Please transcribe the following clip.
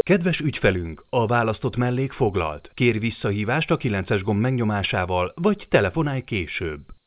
Kedves ügyfelünk, a választott mellék foglalt. Kérj visszahívást a 9-es gomb megnyomásával, vagy telefonálj később.